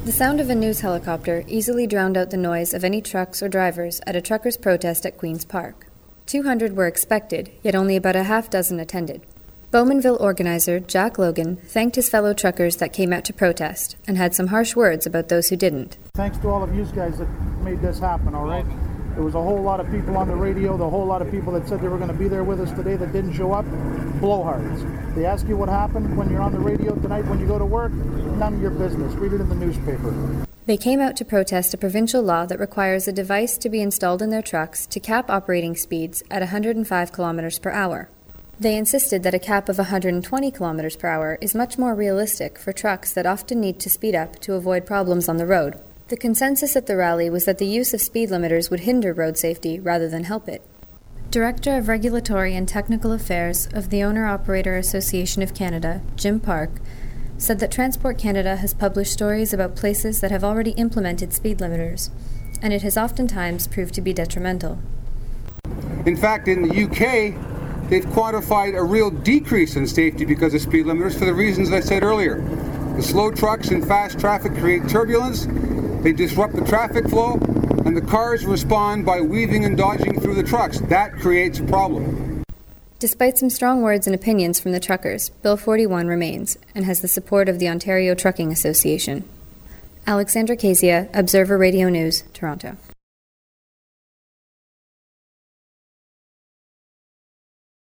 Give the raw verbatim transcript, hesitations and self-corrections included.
The sound of a news helicopter easily drowned out the noise of any trucks or drivers at a truckers' protest at Queen's Park. two hundred were expected, yet only about a half dozen attended. Bowmanville organizer Jack Logan thanked his fellow truckers that came out to protest and had some harsh words about those who didn't. Thanks to all of you guys that made this happen, all right? There was a whole lot of people on the radio, the whole lot of people that said they were going to be there with us today that didn't show up. Blowhards. They ask you what happened when you're on the radio tonight when you go to work. None of your business. Read it in the newspaper. They came out to protest a provincial law that requires a device to be installed in their trucks to cap operating speeds at one hundred five kilometers per hour. They insisted that a cap of one hundred twenty kilometers per hour is much more realistic for trucks that often need to speed up to avoid problems on the road. The consensus at the rally was that the use of speed limiters would hinder road safety rather than help it. Director of Regulatory and Technical Affairs of the Owner-Operator Association of Canada, Jim Park, said that Transport Canada has published stories about places that have already implemented speed limiters, and it has oftentimes proved to be detrimental. In fact, in the U K, they've quantified a real decrease in safety because of speed limiters for the reasons I said earlier. The slow trucks and fast traffic create turbulence, they disrupt the traffic flow, and the cars respond by weaving and dodging through the trucks. That creates a problem. Despite some strong words and opinions from the truckers, Bill forty-one remains and has the support of the Ontario Trucking Association. Alexandra Kezia, Observer Radio News, Toronto.